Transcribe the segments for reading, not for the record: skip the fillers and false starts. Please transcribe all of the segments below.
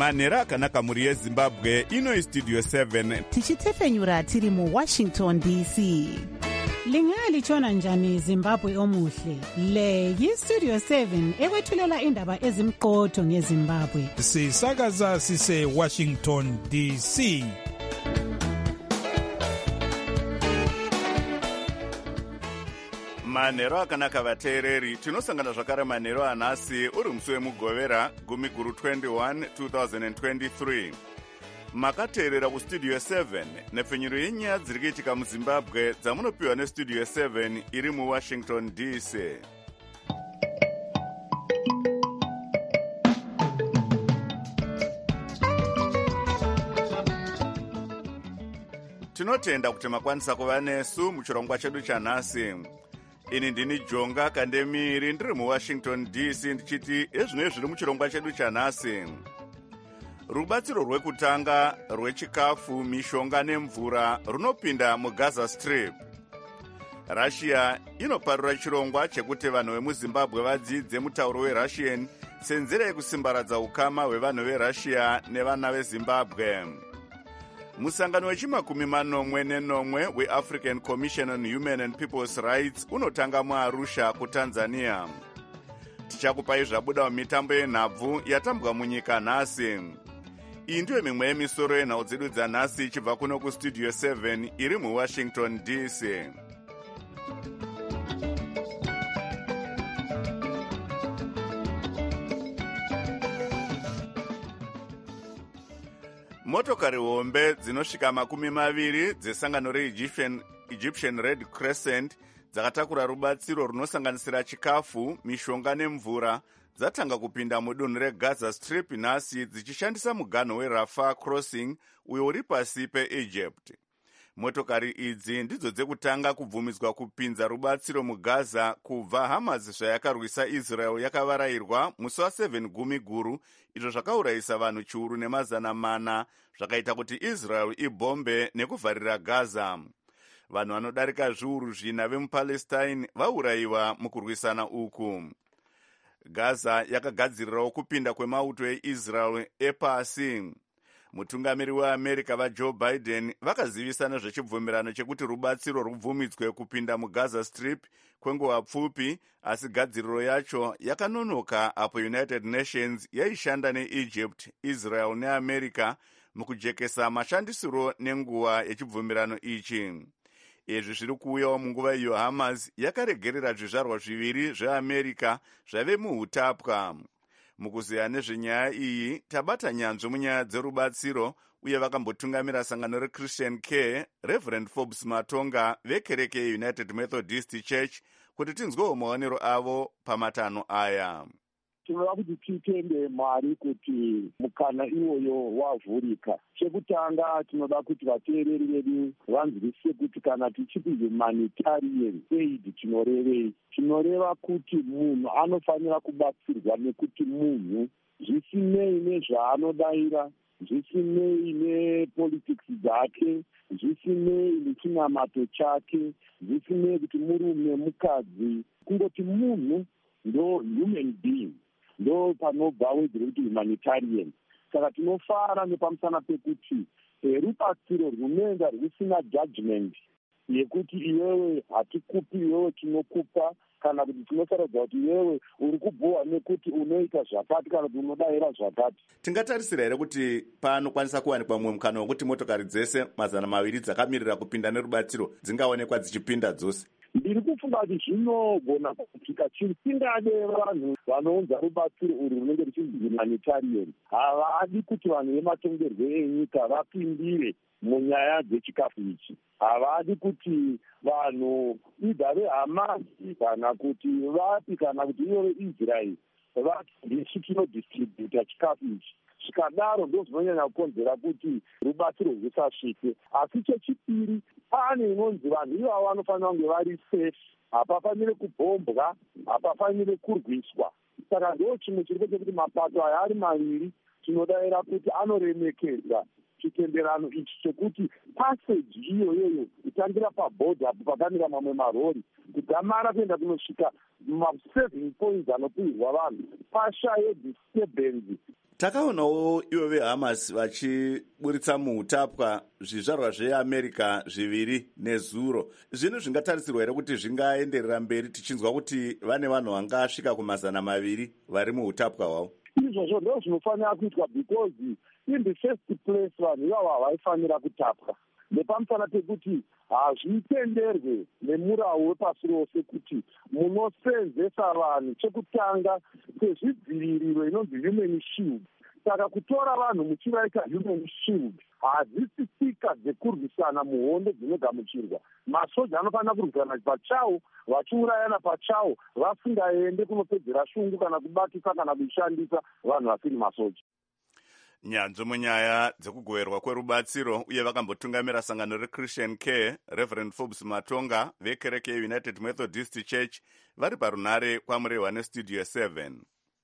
manhero akanaka mhuri yezimbabwe. Ino Studio 7 tichitsefenyura tiri muWashington DC. Lingalitshona njani Zimbabwe omuhle? Le yiStudio 7 ekwethulela indaba ezimqotho ngeZimbabwe. Sisakaza sise Washington DC. manhero akanaka vateereri. Tinosangana zvakare manhero anhasi uri musi wemugovera 10/21 2023. Makateerera kuStudio 7 nepfenyuro yenyaya dziri kuitika muZimbabwe dzamunopiwa neStudio 7 iri muWashington DC. Tinotenda kuti makwanisa kuva nesu muchirongwa chedu chanhasi. Ini ndini Jonga Kandemiri ndiri muWashington DC ndichiti ezvinoi zviri muchirongwa chedu chanhasi. Rubatsiro rwekutanga rwechikafu, mishonga nemvura runopinda muGaza Strip. Russia inoparura chirongwa chekuti vanhu vemuZimbabwe vadzidze mutauro weRussian senzira yekusimbaradza ukama hwevanhu veRussia nevana veZimbabwe. Musangano wechi49 weAfrican Commission on Human and People's Rights unotanga muArusha kuTanzania. Tichakupai zvabuda mumitambo yenhabvu yatambwa munyika nhasi. Iyi ndiyo mimwe yemisoro yenhau dzedu dzanhasi ichibva kuno kuStudio 7 iri muWashington DC. Motokari hombe dzinosvika 20 dzesangano reEgyptian Red Crescent dzakatakura rubatsiro runosanganisira chikafu, mishonga nemvura dzatanga kupinda mudunhu reGaza Strip nhasi dzichishandisa muganho weRafah Crossing uyo uri pasi peEgypt. Motokari idzi ndidzo dzekutanga kubvumidzwa kupinza rubatsiro muGaza kubva Hamas zvayakarwisa Israel yakavarayirwa musi wa7 Gumiguru, izvo zvakaurayisa vanhu chiuru nemazana mana, zvakaita kuti Israel ibombe nekuvharira Gaza. Vanhu vanodarika zviuru 4 vemuPalestine vaurayiwa mukurwisana uku. Gaza yakagadzirirawo kupinda kwemauto eIsrael epasi. Mutungamiri weAmerica vaJoe Biden vakazivisana zvechibvumirano chekuti rubatsiro rubvumidzwe kupinda muGaza Strip kwenguva pfupi, asi gadziriro yacho yakanonoka apo United Nations yaishanda neEgypt, Israel neAmerica mukujekesa mashandisiro nenguva yechibvumirano ichi. Izvi zviri kuuyawo munguva iyo Hamas yakaregerera zvizvarwa zviviri zveAmerica zvave muhutapwa. Mukuziya nezvenyaya iyi tabata nyanzvi munyaya dzerubatsiro uye vakambotungamira sangano reChristian Care Reverend Forbes Matonga vekereke yeUnited Methodist Church kuti tinzwewo maonero avo pamatanho aya. Tinoda kuti titende Mwari kuti mukana iwoyo wavhurika. Chekutanga tinoda kuti vateereri vedu vanzwisise kuti kana tichiti humanitarian aid tinorevei. Tinoreva kuti munhu anofanira kubatsirwa nekuti munhu, zvisinei nezvaanodayira, zvisinei nepolitics dzake, zvisinei nechinamato chake, zvisinei kuti murume mukadzi, kungoti munhu ndo human being. Ndo panobva wedzere kuti humanitarian. Saka tinofara nepamusana pekuti rubatsiro runenge rusina judgment yekuti iwewe hatikupi, iwewe tinokupa, kana kuti tinosarodza kuti iwewe uri kubhuwa nekuti unoita zvakati kana kuti unodayira zvakati. Tingatarisira here kuti panokwanisa kuwanikwa mumwe mukana wekuti motokari dzese 200 dzakamirira kupinda nerubatsiro dzingaonekwa dzichipinda dzose? Ndiri kufunga kuti zvinogona kuitika chimpingade vanhu vanounza rubatsiro uru runenge ruchinzi humanitarian. Havadi kuti vanhu vematongerwo enyika vapindire munyaya dzechikafu ichi. Havadi kuti vanhu idha veHamasi kana kuti vapi kana kuti ivo veIsrael vati ndisu tinodistributa chikafu ichi. Zvikadaro ndo zvinonyanya kukonzera kuti rubatsiro rwusasvike. Asi chechipiri, pane inonzi vanhu ivavo vanofanira kunge vari safe, hapafanire kubhombwa, hapafanire kurwiswa. Saka ndo chimwe chiri chekuti mapato aya ari maviri tinodayira kuti anoremekedza chitenderano ichi chekuti passage iyoyoyo kutangira pabhodha apo pakamira mamwe marori kudzamara kuenda kunosvika ma7 points anopiirwa vanhu pashaye disturbance. Takaonawo ivo veHamas vachiburitsa muutapwa zvizvarwa zveAmerica 2 nezuro. Zvino zvingatarisirwa here kuti zvingaenderera mberi tichinzwa kuti vane vanhu vangasvika ku200 vari muutapwa hwavo? Izvozvo ndo zvinofanira kuitwa, because in the first place vanhu ivavo havaifanira kutapwa, nepamusana pekuti hazvitenderwe nemurau wepasi rose kuti munosenzesa vanhu chekutanga kwezvidziviriro inonzi human shield. Saka kutora vanhu muchivaita human shield hadzisi tsika dzekurwisana muhondo dzinogamuchirwa. Masoja anofanira kurwisana pachawo, vachiurayana pachawo, vasingaende kunopedzera shungu kana kubatisa kana kushandisa vanhu vasiri masoja. Nyanzvi munyaya dzekugoverwa kwerubatsiro uye vakambotungamira sangano reChristian Care, Reverend Forbes Matonga vekereke United Methodist Church vari parunare kwamurehwa neStudio 7.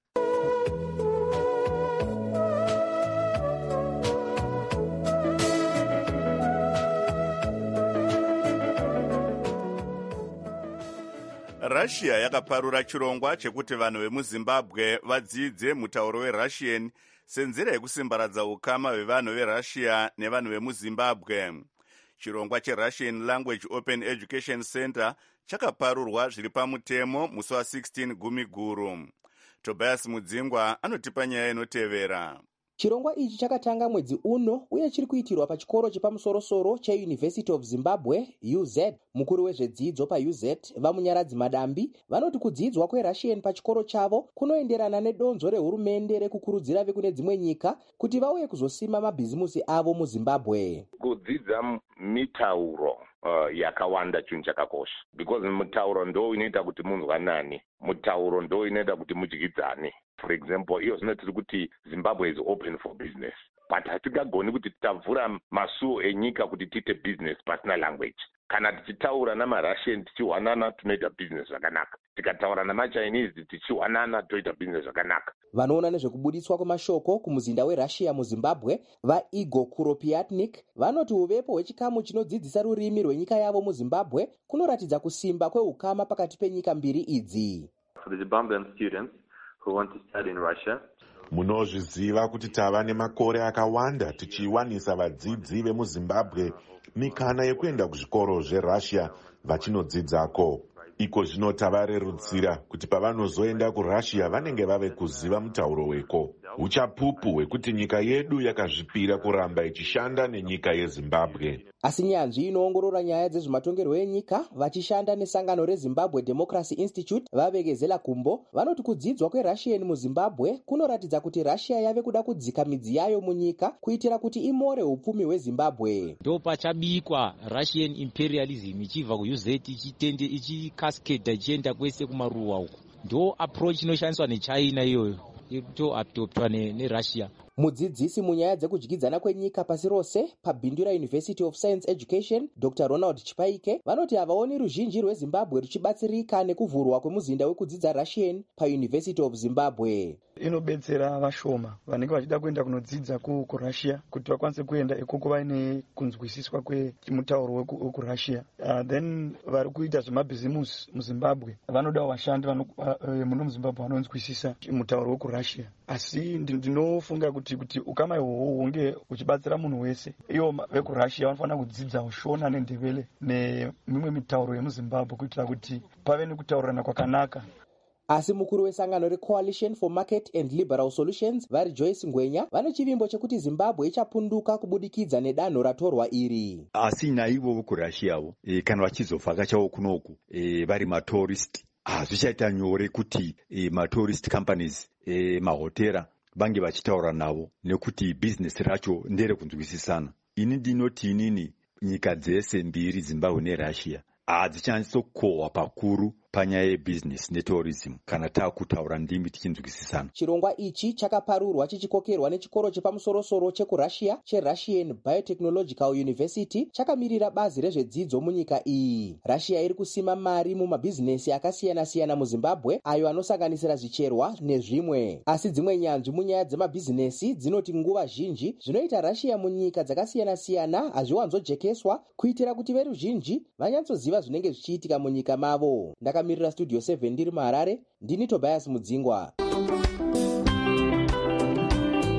Russia yakaparura chirongwa chekuti vanhu vemuZimbabwe vadzidze mutauro weRussian senzira yekusimbaradza ukama hwevanhu veRussia nevanhu vemuZimbabwe. Chirongwa cheRussian Language Open Education Center chakaparurwa zviri pamutemo musi wa16 Gumiguru. Tobias Mudzingwa anotipa nyaya inotevera. Chirongwa ichi chakatanga mwedzi uno uye chiri kuitirwa pachikoro chepamusoro-soro cheUniversity of Zimbabwe, UZ. Mukuru wezvedzidzo paUZ, Vamunyaradzi Madambi, vanoti kudzidzwa kweRussian pachikoro chavo kunoenderana nedonzo rehurumende rekukurudzira vekune dzimwe nyika kuti vauye kuzosima mabhizimusi avo muZimbabwe. Kudzidza mitauro yakawanda chinhu chakakosha, because mutauro ndo inoita kuti munzwanane, mutauro ndo inoita kuti mudyidzane. For example, iyo zvino tiri kuti Zimbabwe is open for business, but hatingagoni kuti tavhura masuo enyika kuti tiite business pasina language. Kana tichitaura namaRussian tichiwanana tunoita business zvakanaka, tikataura namaChinese tichiwanana toita business zvakanaka. Vanoona nezvekubudiswa kwemashoko kumuzinda weRussia muZimbabwe, vaIgor Kuropiatnik, vanoti uvepo hwechikamu chinodzidzisa rurimi rwenyika yavo muZimbabwe kunoratidza kusimba kweukama pakati penyika mbiri idzi. For the Zimbabwean students who want to study in Russia, munozviziva kuti tava nemakore akawanda tichiwanisa vadzidzi vemuZimbabwe mikana yekuenda kuzvikoro zveRussia vachinodzidzako. Iko zvino tavarerutsira kuti pavanozoenda kuRussia vanenge vave kuziva mutauro weko. Uchapupu hwekuti nyika yedu yakazvipira kuramba ichishanda nenyika yeZimbabwe. Asi nyanzvi inoongorora nyaya dzezvematongerwo enyika vachishanda nesangano reZimbabwe Democracy Institute vavekezela kumbo vanoti kudzidzwa kweRussian muZimbabwe kunoratidza kuti Russia yave kuda kudzika midzi yayo munyika kuitira kuti imore upfumi hweZimbabwe. Ndo pachabikwa Russian imperialism ichibva kuUZ ichitende ichikaskeda ichienda kwese kumaruwa uko. Ndo approach inoshandiswa neChina iyoyo ito adoptwa neRussia. Mudzidzisi munyaya dzekudyidzana kwenyika pasi rose paBindura University of Science Education, Dr. Ronald Chipaike, vanoti havaoni ruzhinji rweZimbabwe ruchibatsirika nekuvhurwa kwemuzinda wekudzidza Russian paUniversity of Zimbabwe. Inobetsera vashoma vanenge vachida kuenda kunodzidza kuRussia kuti vakwanise kuenda ikoko vaine kunzwisiswa kwemutauro wekuRussia. Then vari kuita zvemabhizimusi muZimbabwe vanodawo vashandi muno muZimbabwe vanonzwisisa mutauro wekuRussia. Asi ndinofunga kuti ukama ihwohwo hunge uchibatsira munhu wese. Ivo vekuRussia vanofanira kudzidza ushona nendevele nemimwe mitauro yemuZimbabwe kuitira kuti pave nekutaurana kwakanaka. Asi mukuru wesangano reCoalition for Market and Liberal Solutions vari Joyce Ngwenya vane chivimbo chekuti Zimbabwe ichapunduka kubudikidza nedanho ratorwa iri. Asi naivo vekuRussiawo kana vachizovhakachawo kunoku vari matourist, hazvichaita nyore kuti matourist companies mahotera vange vachitaura navo nekuti business racho ndere kunzwisisana. Ini ndinoti inini nyika dzese mbiri Zimbabwe neRussia hadzichanyatsokkohwa pakuru panyaya yebusiness netourism kana taakutaura ndimi tichinzwisisana. Chirongwa ichi chakaparurwa chichikokerwa nechikoro chepamusoro-soro chekuRussia cheRussian Biotechnological University chakamirira bazi rezvedzidzo munyika iyi. Russia iri kusima mari mumabhizinesi akasiyana-siyana muZimbabwe ayo anosanganisira zvicherwa nezvimwe. Asi dzimwe nyanzvi munyaya dzemabhizinesi dzinoti nguva zhinji zvinoita Russia munyika dzakasiyana-siyana hazviwanzojekeswa kuitira kuti veruzhinji vanyatsoziva zvinenge zvichiitika munyika mavo. Ndakamirira Studio 7 ndiri muHarare, ndini Tobias Mudzingwa.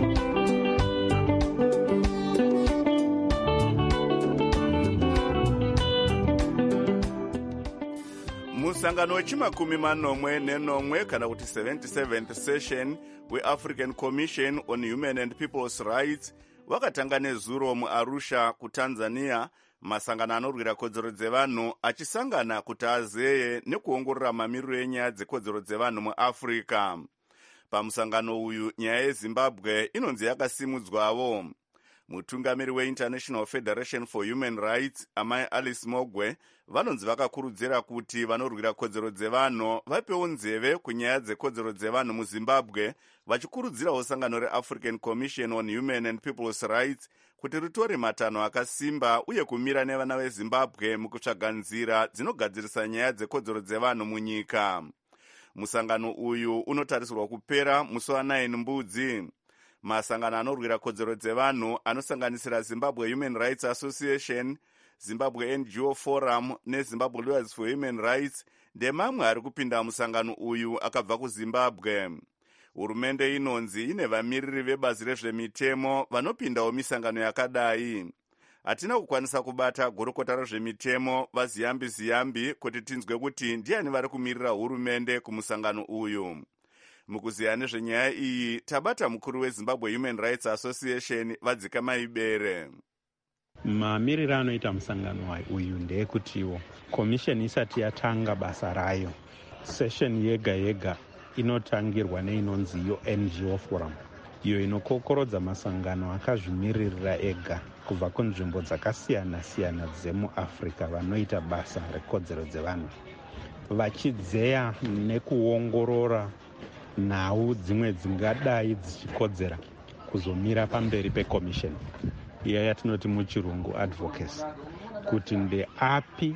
musangano wechimakumi manomwe nenomwe kana kuti 77th session weAfrican Commission on Human and People's Rights wakatanga nezuro muArusha kuTanzania, masangano anorwira kodzero dzevanhu achisangana kuti azeye nekuongorora mamiriro enyaya dzekodzero dzevanhu muAfrica. Pamusangano uyu nyaya yeZimbabwe inonzi yakasimudzwawo. Mutungamiri weInternational Federation for Human Rights, Amai Alice Mogwe, vanonzi vakakurudzira kuti vanorwira kodzero dzevanhu vapewo nzeve kunyaya dzekodzero dzevanhu muZimbabwe, vachikurudzirawo sangano reAfrican Commission on Human and People's Rights kuti ritore matanho akasimba uye kumira nevana veZimbabwe mukutsvaga nzira dzinogadzirisa nyaya dzekodzero dzevanhu munyika. Musangano uyu unotarisirwa kupera musi wa9 Mbudzi. Masangano anorwira kodzero dzevanhu anosanganisira Zimbabwe Human Rights Association, Zimbabwe NGO Forum neZimbabwe Lawyers for Human Rights ndemamwe ari kupinda musangano uyu akabva kuZimbabwe. Hurumende inonzi ine vamiriri vebazi rezvemitemo vanopindawo misangano yakadai. Hatina kukwanisa kubata gorokota rezvemitemo vaziyambi kuti tinzwe kuti ndiani vari kumirira hurumende kumusangano uyu. Mukuziya nezvenyaya iyi tabata mukuru weZimbabwe Human Rights Association Vadzika Maibere. Mamiriro anoita musangano uyu ndeyekutiwo komisheni isati yatanga basa rayo, session yega yega inotangirwa neinonzi NGO Forum, iyo inokokorodza masangano akazvimiririra ega kubva kunzvimbo dzakasiyana siyana dzemuAfrica vanoita basa rekodzero dzevanhu, vachidzeya nekuongorora nhau dzimwe dzingadai dzichikodzera kuzomira pamberi pekomisheni iya yatinoti muchirungu advocacy, kuti ndeapi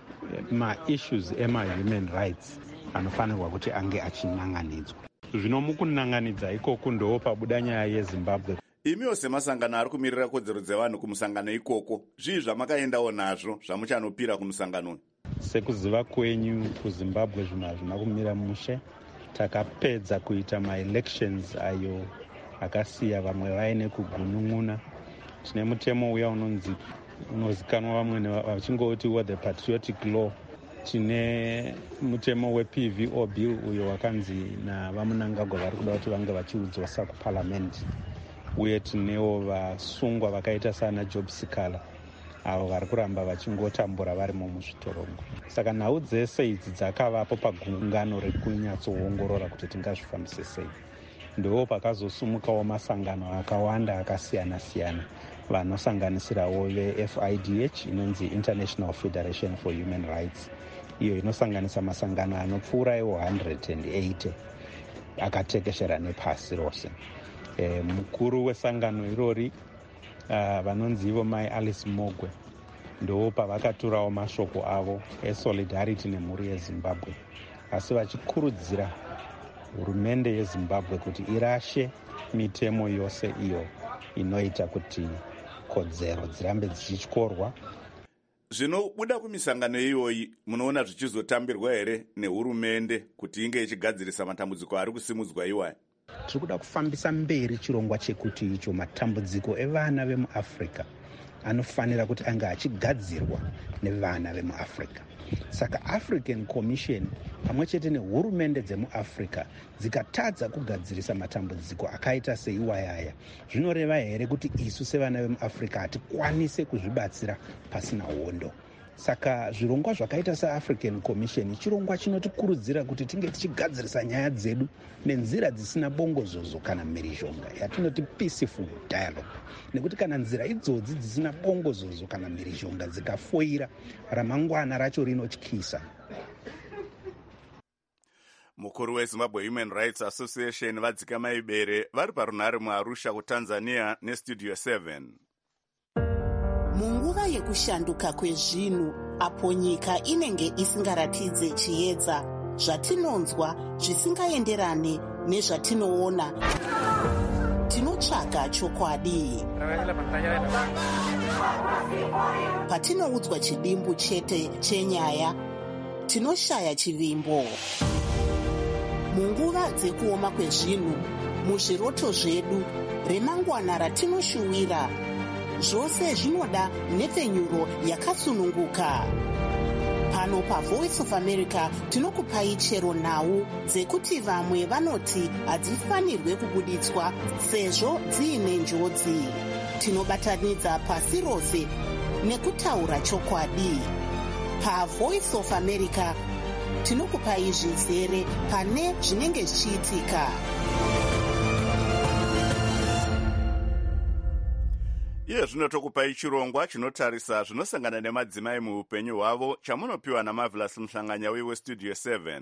maissues ema-human rights anofanirwa kuti ange achinanganidzwa. Zvino mukunanganidza ikoko ndo pabuda nyaya yeZimbabwe. Imiwo semasangano ari kumirira kodzero dzevanhu kumusangano ikoko, zvii zvamakaendawo nazvo zvamuchanopira kumusangano? Sekuziva kwenyu kuZimbabwe zvinhu hazvina kumira mushe. Takapedza kuita maelections ayo akasiya vamwe vaine kugunun'una. Tine mutemo uya unozikanwa vamwe vachingoti the patriotic law. Tine mutemo wePVO bill uyo wakanzi navamunangagwa vari kuda kuti vange vachiudzosa kuparliament. Uye tinewo vasungwa vakaita sana Job Sikala avo vari kuramba vachingotambura varimo muzvitorongo. Saka nhau dzese idzi dzakavapo pagungano rekunyatsoongorora kuti tingazvifambise sei. Ndo pakazosumukawo masangano akawanda akasiyana siyana vanosanganisirawo veFIDH inonzi International Federation for Human Rights, iyo inosanganisa masangano anopfuura iwo 180 akatekeshera nepasi rose. Mukuru wesangano irori vanonzi ivo Mai Alice Mogwe ndo pavakaturawo mashoko avo esolidarity nemhuri yeZimbabwe, asi vachikurudzira hurumende yeZimbabwe kuti irashe mitemo yose iyo inoita kuti kodzero dzirambe dzichityorwa. Zvinobuda kumisangano iyoyi munoona zvichizotambirwa here nehurumende kuti inge ichigadzirisa matambudziko ari kusimudzwa iwaya? Tiri kuda kufambisa mberi chirongwa chekuti icho matambudziko evana vemuAfrica anofanira kuti anga achigadzirwa nevana vemuAfrica. Saka African Commission pamwe chete nehurumende dzemuAfrica dzikatadza kugadzirisa matambudziko akaita seiwayaya, zvinoreva here kuti isu sevana vemuAfrica hatikwanise kuzvibatsira pasina hondo. Saka zvirongwa zvakaita seAfrican Commission chirongwa chinotikurudzira kuti tinge tichigadzirisa nyaya dzedu nenzira dzisina bongozozo kana mhirizhonga, yatinoti peaceful dialogue. Nekuti kana nzira idzodzi dzisina bongozozo kana mhirizhonga dzikafoira, ramangwana racho rinotyisa. Mukuru weZimbabwe Human Rights Association Vadzika Maibere vari parunhare muArusha kuTanzania neStudio 7. Munguva yekushanduka kwezvinhu, apo nyika inenge isingaratidze chiedza, zvatinonzwa zvisingaenderane nezvatinoona, tinotsvaga chokwadi. Patinoudzwa chidimbu chete chenyaya, tinoshaya chivimbo. Munguva dzekuoma kwezvinhu, muzviroto zvedu, remangwana ratinoshuwira, zvose zvinoda nhepfenyuro yakasununguka. Pano paVoice of America tinokupai chero nhau dzekuti vamwe vanoti hadzifanirwe kubuditswa sezvo dziine njodzi. Tinobatanidza pasi rose nekutaura chokwadi. PaVoice of America tinokupai zvizere pane zvinenge zvichiitika. Iye zvino tokupai chirongwa chinotarisa zvinosangana nemadzimai muupenyu hwavo chamunopiwa naMarvelous Mhlanganyauyi weStudio 7.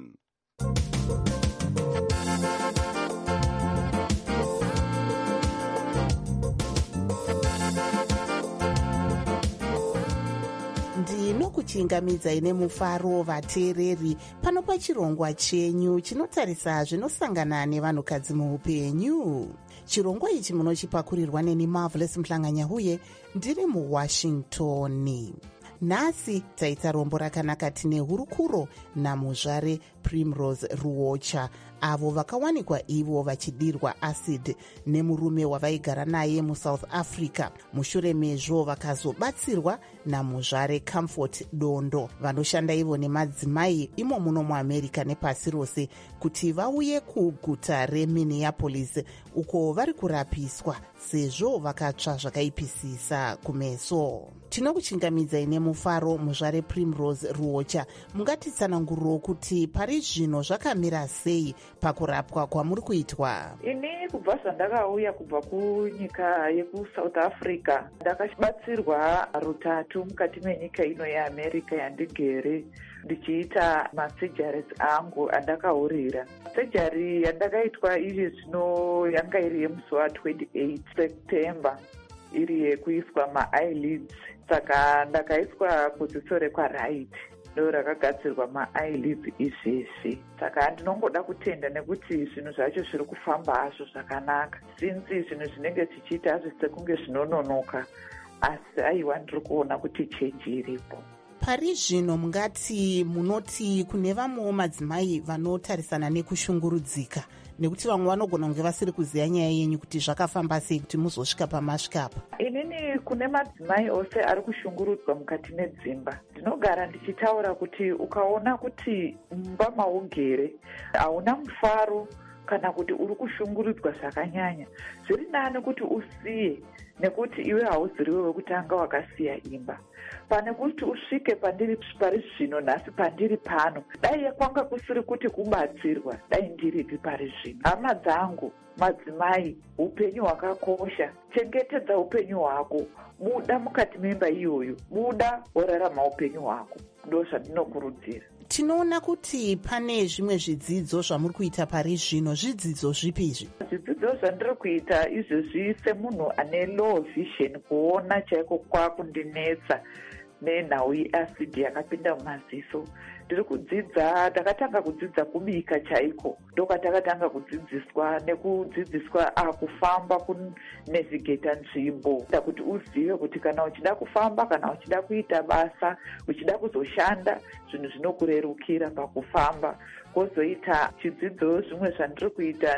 Ndinokuchingamidzai nemufaro vateereri pano pachirongwa chenyu chinotarisa zvinosangana nevanhukadzi muupenyu. Chirongwa ichi munochipakurirwa neni Marvelous Mhlanganyauyi ndiri muWashington. Nhasi taita rombo rakanaka tine hurukuro namuzvare Primrose Ruocha, avo vakawanikwa ivo vachidirwa acid nemurume wavaigara naye muSouth Africa. Mushure mezvo vakazobatsirwa namuzvare Comfort Dondo, vanoshanda ivo nemadzimai imo muno muAmerica nepasi rose kuti vauye kuguta reMinneapolis uko vari kurapiswa sezvo vakatsva zvakaipisisa kumeso. Tinokuchingamidzai nemufaro muzvare Primrose Ruocha. Mungatitsananguriro kuti pari zvino zvakamira sei pakurapwa kwamuri kuitwa? Ini kubva zvandakauya kubva kunyika yekuSouth Africa ndakabatsirwa rutatu mukati menyika ino yeAmerica yandigere ndichiita masurgeries angu andakaurira. Surgery yandakaitwa izvi zvino yanga iri yemusi wa28 September iri yekuiswa ma-eyelids. Saka ndakaiswa kuziso rekwa-right ndo rakagadzirwa ma-eyelids izvizvi. Saka ndinongoda kutenda nekuti zvinhu zvacho zviri kufamba hazvo zvakanaka. Since zvinhu zvinenge zvichiita hazvo sekunge zvinononoka, asi aiwa ndiri kuona kuti change iripo. Pari zvino mungati munoti kune vamwewo madzimai vanotarisana nekushungurudzika, nekuti vamwe vanogona kunge vasiri kuziva nyaya yenyu kuti zvakafamba sei kuti muzosvika pamasvikapa. Inini kune madzimai ose ari kushungurudzwa mukati medzimba, ndinogara ndichitaura kuti ukaona kuti mumba maugere hauna mufaro kana kuti uri kushungurudzwa zvakanyanya, zviri nani kuti usiye, nekuti iwe hauziriwe wekutanga wakasiya imba. Pane kuti usvike pandiri pari zvino nhasi pandiri pano, dai kwanga kusiri kuti kubatsirwa, dai ndiripi pari zvino. Hama dzangu madzimai, upenyu hwakakosha. Chengetedza upenyu hwako, buda mukati memba iyoyo, buda worarama upenyu hwako. Ndo zvandinokurudzira. Tinoona kuti pane zvimwe zvidzidzo zvamuri kuita pari zvino. Zvidzidzo zvipi izvi? Zvidzidzo zvandiri kuita izvozvi semunhu ane low vision, kuona chaiko kwakundinetsa nenhau yeacid yakapinda mumaziso. Ndiri kudzidza, takatanga kudzidza kubika chaiko, ndokatakatanga kudzidziswa nekudzidziswa kufamba, kunavigata nzvimbo, kuti uzive kuti kana uchida kufamba, kana uchida kuita basa, uchida kuzoshanda, zvinhu zvinokurerukira pakufamba. Kozoita chidzidzo zvimwe zvandiri kuita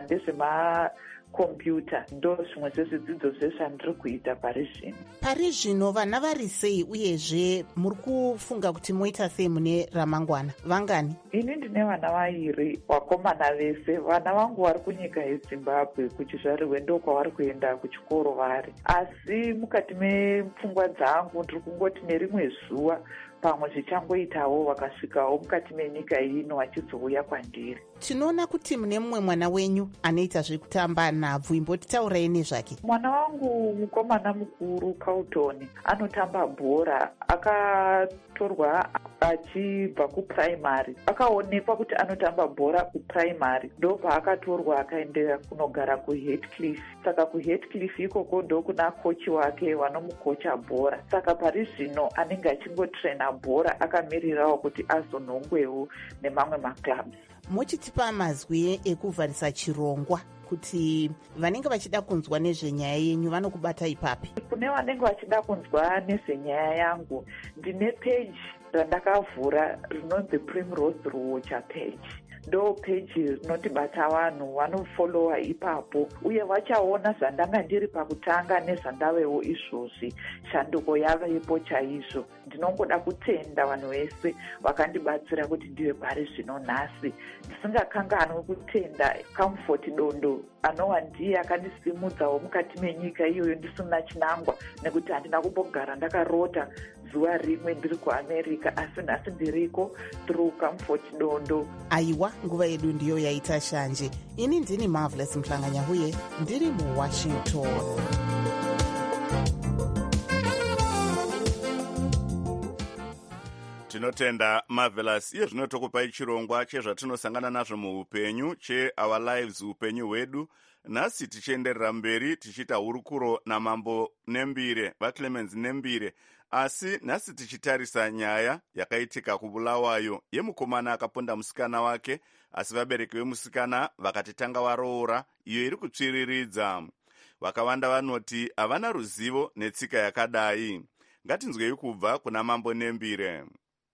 ndezvemakombiyuta, ndo zvimwe zvezvidzidzo zvezvandiri kuita pari zvino. Pari zvino vana vari sei, uyezve muri kufunga kuti moita sei mune ramangwana? Vangani? Ini ndine vana vairi, vakomana vese. Vana vangu vari kunyika yeZimbabwe, kuchizvarirwe ndo kwavari kuenda kuchikoro vari. Asi mukati mepfungwa dzangu ndiri kungoti nerimwe zuva pamwe zvichangoitawo vakasvikawo mukati menyika ino vachizouya kwandiri. Tinoona kuti mune mumwe mwana wenyu anoita zvekutamba nhabvu, imbotitaurai nezvake. Mwana wangu mukomana mukuru Carlton anotamba bhora, akatorwa achibva kupuraimari. Akaonekwa kuti anotamba bhora kupuraimari, ndo paakatorwa akaendera kunogara kuHeathcliff. Saka kuHeathcliff ikoko ndo kuna kochi wake vanomukocha bhora. Saka pari zvino anenge achingotrena bhora, akamirirawo kuti azonhongwewo nemamwe maclubs. Mochitipa mazwi ekuvharisa chirongwa kuti vanenge vachida kunzwa nezvenyaya yenyu vanokubata ipapi? Kune vanenge vachida kunzwa nezvenyaya yangu, ndine page randakavhura rinonzi Primrose Ruocha page. ndo peji rinotibata vanhu vanofolowa ipapo, uye vachaona zvandanga ndiri pakutanga nezvandavewo izvozvi. Shanduko yavepo chaizvo. Ndinongoda kutenda vanhu vese vakandibatsira kuti ndive pari zvino nhasi. Ndisingakanganwi kutenda Comfort Dondo anova ndiye akandisimudzawo mukati menyika iyoyo ndisina chinangwa, nekuti handina kumbogara ndakarota zuva rimwe ndiri kuAmerica, asi nhasi ndiriko through Comfort Dondo. Aiwa, nguva yedu ndiyo yaita shanje. Ini ndini Marvelous Mhlanganyahuye, ndiri muWashington. Tinotenda Marvelous. Iye zvino tokupai chirongwa chezvatinosangana nazvo muupenyu cheOur Lives, upenyu hwedu. Nhasi tichienderera mberi tichiita hurukuro naMambo Nembire, vaClemens Nembire. Asi nhasi tichitarisa nyaya yakaitika kuBulawayo yemukomana akaponda musikana wake, asi vabereki vemusikana vakatitanga varoora, iyo iri kutsviriridza. Vakawanda vanoti havana ruzivo netsika yakadai. Ngatinzwei kubva kuna Mambo Nembire.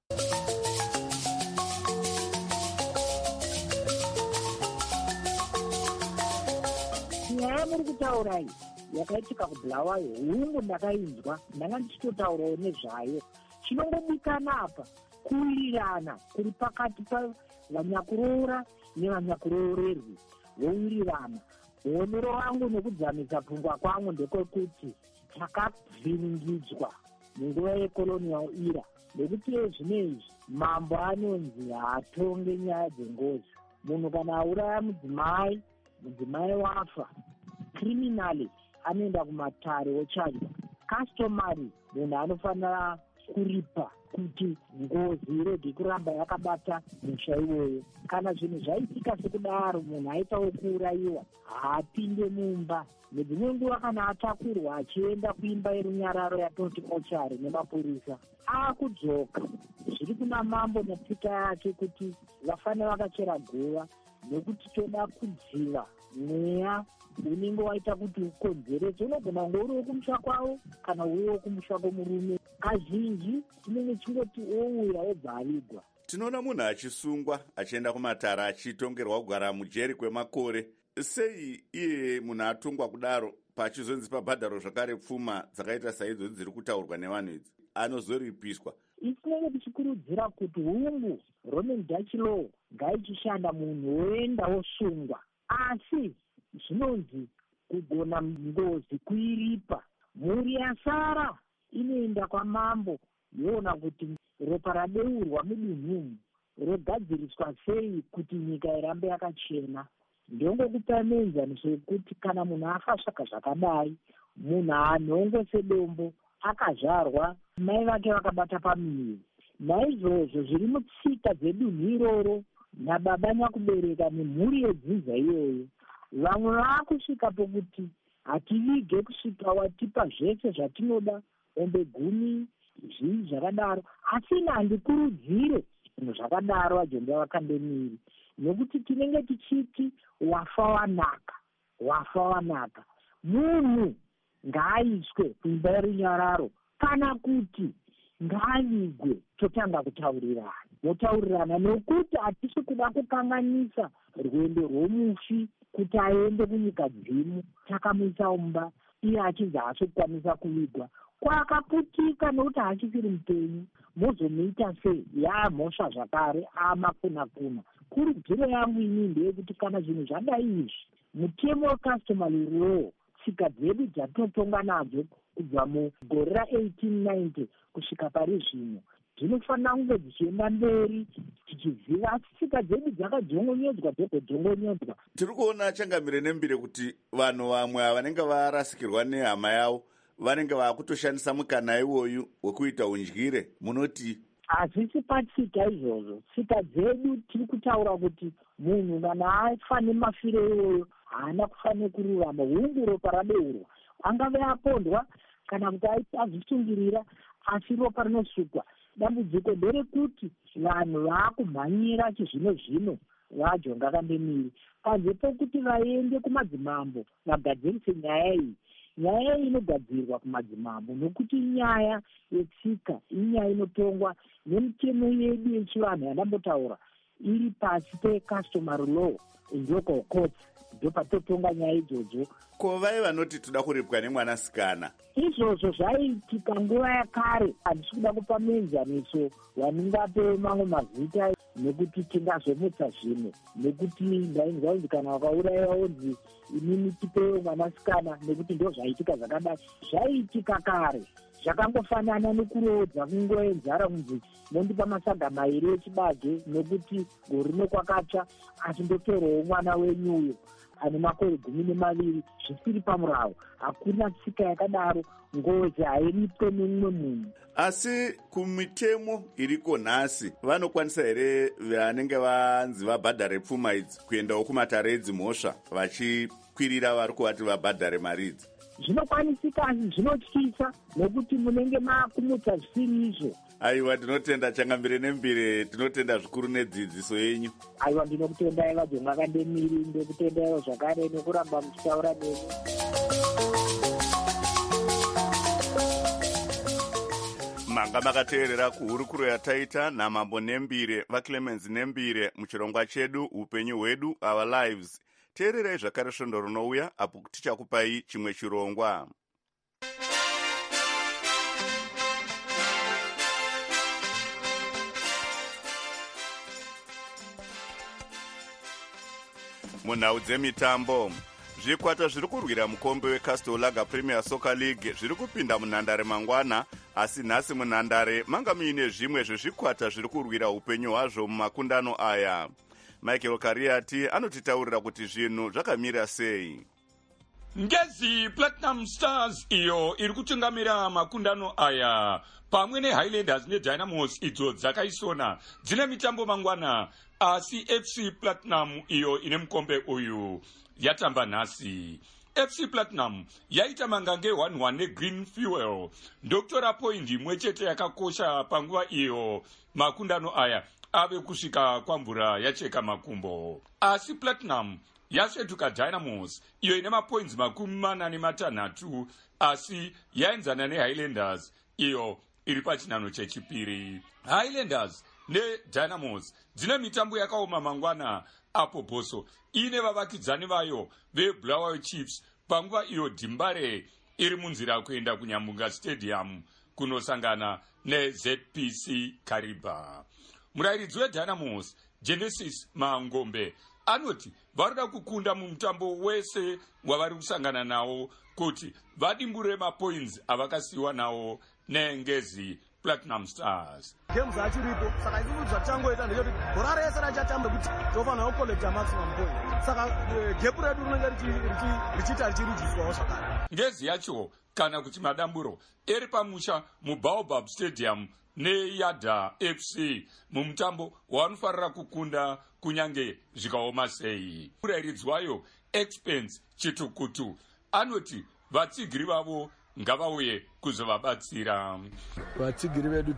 Nyaya muri kutaura iyi yakaitika kuBulawayo hungu ndakainzwa, ndanga ndichitotaurawo nezvayo. Chinongobikana apa kuwirirana kuri pakati pavanyakuroora nevanyakuroorerwi, vowirirana. Muonero wangu nekudzamisa pfungwa kwangu ndekwekuti takavhiringidzwa munguva yecolonial era, nekuti zvinezvi mambo anonzi haatonge nyaya dzengozi. Munhu kana auraya mudzimai wafa, criminally anoenda kumatare ochadwa. Customary munhu anofanira kuripa kuti ngozi irege kuramba yakabata musha iwoyo. Kana zvinhu zvaitika sekudaro, munhu aitawo kuurayiwa, haapinde mumba. Nedzimwe nguva kana atakurwa achienda kuimba yerunyararo yatinoti mochari nemapurisa, akudzoka. Zviri kuna mambo netsika yake kuti vafanira vakachera guva, nekuti toda kudziva mweya unenge waita kuti ukonzerese. Unogona kunge uriwo kumusha kwavo kana uriwo kumusha kwomurume. Kazhinji tinenge chingoti ouya obva avigwa. Tinoona munhu achisungwa achienda kumatara achitongerwa kugara mujeri kwemakore. Sei iye munhu atungwa kudaro pachizonzi pabhadharo zvakare pfuma dzakaita saidzo dziri kutaurwa nevanhu idzi anozoripiswa? Isinenge tichikurudzira kuti hungu Roman Dutch law ngayichishanda munhu woenda wosungwa, asi zvinonzi kugona ngozi kuiripa. Mhuri yasara inoenda kwamambo yoona kuti ropa rabeurwa mudunhumu rogadziriswa sei kuti nyika irambe yakachena. Ndongokupa muenzaniso wekuti kana munhu afa svaka zvakadai, munhu haanhongo sedombo, akazvarwa mai vake vakabata pamuviri. Naizvozvo zviri mutsika dzedunhu iroro nababa nyakubereka nemhuri yedzinza iyoyo, vamwe vaakusvika pokuti hativige kusvika watipa zvese zvatinoda, ombe 10 zvii zvakadaro. Asi ina handikurudzire zvinhu zvakadaro vajonda vakandemiri, nekuti tinenge tichiti wafa wanaka, wafa wanaka. Munhu ngaaiswe kuimba yerunyararo, kana kuti ngaavigwe totanga kutaurirana. Motaurirana nekuti hatisi kuda kukanganisa rwendo rwomufi kuti aende kunyika dzimu, takamuisa mumba iye achibva haachokwanisa kuvigwa. Kwakaputika nekuti haachisiri mupenyu, mozomuita sei? Yaamhosva zvakare, amakuna-kuna. Kurudziro yangu ini ndeyekuti kana zvinhu zvadai izvi, mutemo wecustomary law, tsika dzedu dzatinotonga nadzo kubva mugore ra1890 kusvika pari zvino, dzinofanira kunge dzichienda mberi tichiziva, asi tsika dzedu dzakajongonyedzwa dzogojongonyedzwa. Tiri kuona Changamire Nembire kuti vanhu vamwe vanenge varasikirwa nehama yavo vanenge vakutoshandisa mukana iwoyu wekuita undyire. Munoti hazvisi patsika izvozvo. Tsika dzedu tiri kutaura kuti munhu kana afa nemafiro iwoyo haana kufanira kururama, hungu ropa rabeurwa. Angave apondwa kana kuti azvisungirira, asi ropa rinosukwa. Dambudziko nderekuti vanhu vaakumhanyira chizvino-zvino vajonga kandemiri, panze pokuti vaende kumadzimambo vagadzirise nyaya iyi. Nyaya iyi inogadzirwa kumadzimambo nokuti inyaya yetsika, inyaya inotongwa nemitemo yedu yechivanhu yandambotaura iri pasi pecustomary law and local courts ndopatotonga nyaya idzodzo. Ko vai vanoti toda kuripwa nemwanasikana izvozvo zvaiitika nguva yakare. handisi kuda kupa muenzaniso waningape mamwe mazita nekuti tingazomutsa zvimwe, nekuti ndainzwa kunzi kana wakaurayiwa onzi inini tipewo mwanasikana, nekuti ndo zvaiitika zvakadai. Zvaiitika kare, zvakangofanana nekuroodza kungoenzara kunzi mondipa masaga mairi echibage nekuti gore nokwakatsva, asi ndotorwawo mwana wenyu uyo ane makore 12 zvisiri pamurawo. Hakuna tsika yakadaro, ngozi hairipwe nemumwe munhu. Asi kumitemo iriko nhasi vanokwanisa here vanenge vanzi vabhadhare pfuma idzi kuendawo kumatare edzimhosva vachikwirira vari kuvati vabhadhare mari idzi? Zvinokwanisika, asi zvinotyisa nekuti munenge makumutsa zvisiri izvo. Aiwa, ndinotenda Changambire Nembire, tinotenda zvikuru nedzidziso yenyu. Aiwa, ndinokutendai vadzo Kandemiri, ndokutendaiwo zvakare nekuramba muchitaura neni. Manga makateerera kuhurukuro yataita naMambo Nembire vaClemens Nembire muchirongwa chedu upenyu hwedu our lives. Teererai zvakare svondo rinouya apo tichakupai chimwe chirongwa. Munhau dzemitambo, zvikwata zviri kurwira mukombe weCastle Lager Premier Soccer League zviri kupinda munhandare mangwana, asi nhasi munhandare manga muine zvimwe zvezvikwata zviri kurwira upenyu hwazvo mumakundano aya. Michael Kariati anotitaurira kuti zvinhu zvakamira sei. Ngezi Platinum Stars iyo iri kutungamira makundano aya pamwe neHighlanders neDynamos idzo dzakaisona dzine mitambo mangwana, asi FC Platinum iyo ine mukombe uyu yatamba nhasi. FC Platinum yaita mangange 1-1 neGreen Fuel ndokutora poindi imwe chete yakakosha panguva iyo makundano aya ave kusvika kwamvura yacheka makumbo. Asi Platinum yasvetuka Dynamos iyo ine mapoints 46 asi yaenzana neHighlanders iyo iri pachinano chechipiri. Highlanders neDynamos dzine mitambo yakaoma mangwana apo Boso ine vavakidzani vayo veBulawayo Chiefs panguva iyo Dimbare iri munzira kuenda kuNyambunga Stadium kunosangana neZPC Kariba. Murairidzi weDynamos Genesis Mangombe anoti varida kukunda mumutambo wese wavari kusangana nawo kuti vadimbure mapoints avakasiyiwa nawo neNgezi Platinum Stars. Games achiripo saka ikudzwa changoita ndechoti bhora rese rachatamba kuti tofanira kukollecta maximum point. Saka gap redu rinenge richita richirudziswawo zvakare. Ngezi yacho kana kuti madamburo eri pamusha muBaobab Stadium neYada FC mumutambo wanofarira kukunda kunyange zvikaoma sei. Murairidzi wayo Expense Chitukutu anoti vatsigiri vavo ngavauye kuzovabatsira. Vatsigiri vedu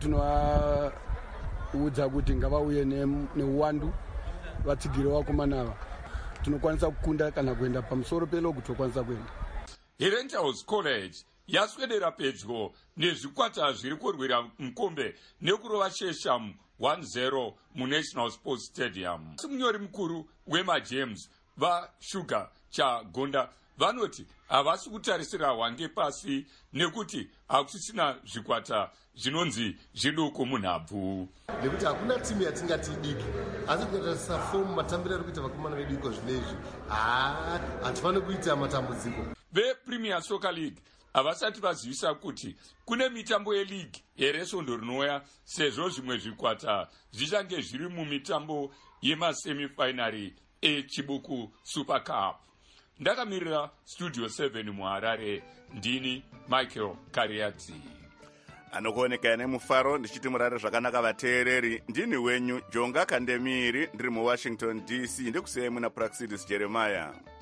tinovaudza kuti ngavauye neuwandu. Vatsigiri vakomanava tinokwanisa kukunda kana kuenda pamusoro pelogo tokwanisa kuenda. Renthouse College yaswedera pedyo nezvikwata zviri kurwira mukombe nekurova Chesham 1-0 muNational Sports Stadium. Munyori mukuru wemaJames vaShuga chaGonda vanoti havasi kutarisira wange pasi nekuti hakusisina zvikwata zvinonzi zviduku munhabvu. Nekuti hakuna timu yatingati idiki, asi tikatarisa fomu matambiro ari kuita vakomana vedu iko zvinezvi, hatifaniri kuita matambudziko. VePremier Soccer League havasati vazivisa kuti kune mitambo yeleague yeresvondo rinouya sezvo zvimwe zvikwata zvichange zviri mumitambo yemasemifinary echibuku Super Cup. Ndakamirira Studio 7 muHarare, ndini Michael Kariati. Anokuoneka nemufaro ndichiti murare zvakanaka vateereri. Ndini wenyu Jonga Kandemiri ndiri muWashington DC, ndikusiyai muna Praxidis Jeremiah.